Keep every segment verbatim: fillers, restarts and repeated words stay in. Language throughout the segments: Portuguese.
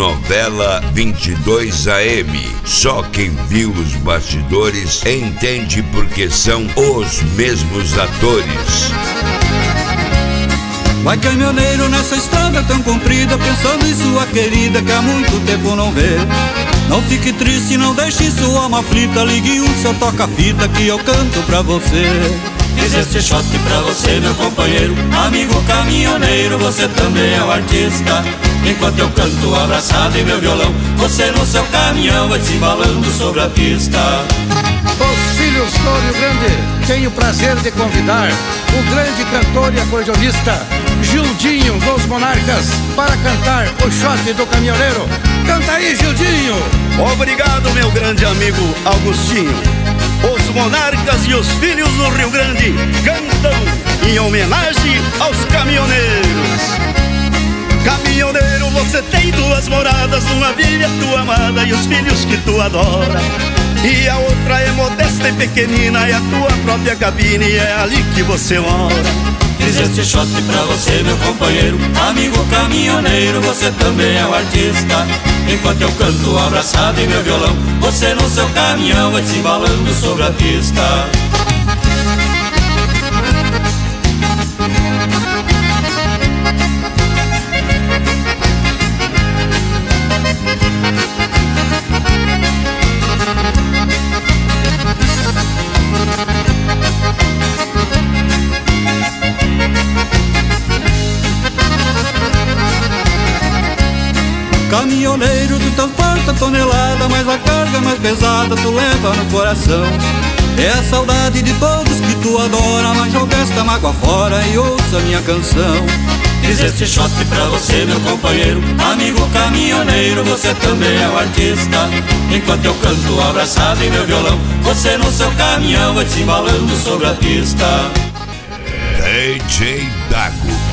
Novela vinte e dois A M. Só quem viu os bastidores entende porque são os mesmos atores. Vai caminhoneiro nessa estrada tão comprida, pensando em sua querida que há muito tempo não vê. Não fique triste, não deixe sua alma aflita, ligue o seu toca-fita que eu canto pra você. Fiz esse shot pra você, meu companheiro, amigo caminhoneiro, você também é um artista. Enquanto eu canto abraçado em meu violão, você no seu caminhão vai se embalando sobre a pista. Os filhos do Rio Grande, tenho o prazer de convidar o grande cantor e acordeonista Gildinho dos Monarcas para cantar o shot do caminhoneiro. Canta aí, Gildinho! Obrigado, meu grande amigo Augustinho. Os Monarcas e os filhos do Rio Grande cantam em homenagem aos caminhoneiros. Caminhoneiro, você tem duas moradas, uma vive a tua amada e os filhos que tu adora, e a outra é modesta e pequenina, é a tua própria cabine e é ali que você mora. Fiz esse shot pra você, meu companheiro, amigo caminhoneiro, você também é um artista. Enquanto eu canto abraçado em meu violão, você no seu caminhão vai se embalando sobre a pista. Caminhoneiro, tu transporta tonelada, mas a carga mais pesada tu leva no coração. É a saudade de todos que tu adora, mas joga esta mágoa fora e ouça minha canção. Fiz esse shot pra você, meu companheiro, amigo caminhoneiro, você também é um artista. Enquanto eu canto abraçado em meu violão, você no seu caminhão vai se embalando sobre a pista. D J Dago.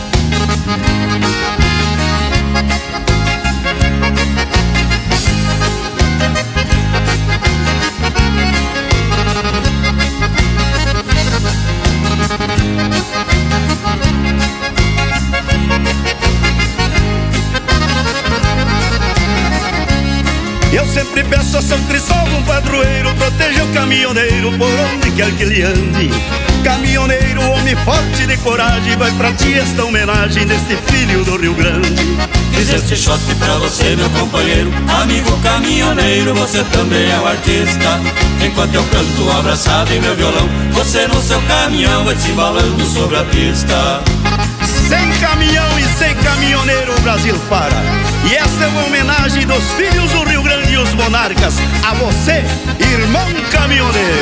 Eu sempre peço a São Cristóvão padroeiro, proteja o caminhoneiro por onde quer que ele ande. Caminhoneiro, homem forte de coragem, vai pra ti esta homenagem deste filho do Rio Grande. Fiz este shot pra você, meu companheiro, amigo caminhoneiro, você também é um artista. Enquanto eu canto abraçado em meu violão, você no seu caminhão vai se embalando sobre a pista. Sem caminhão e sem caminhoneiro o Brasil para. E essa é uma homenagem dos filhos do Rio Grande e os Monarcas a você, irmão caminhoneiro.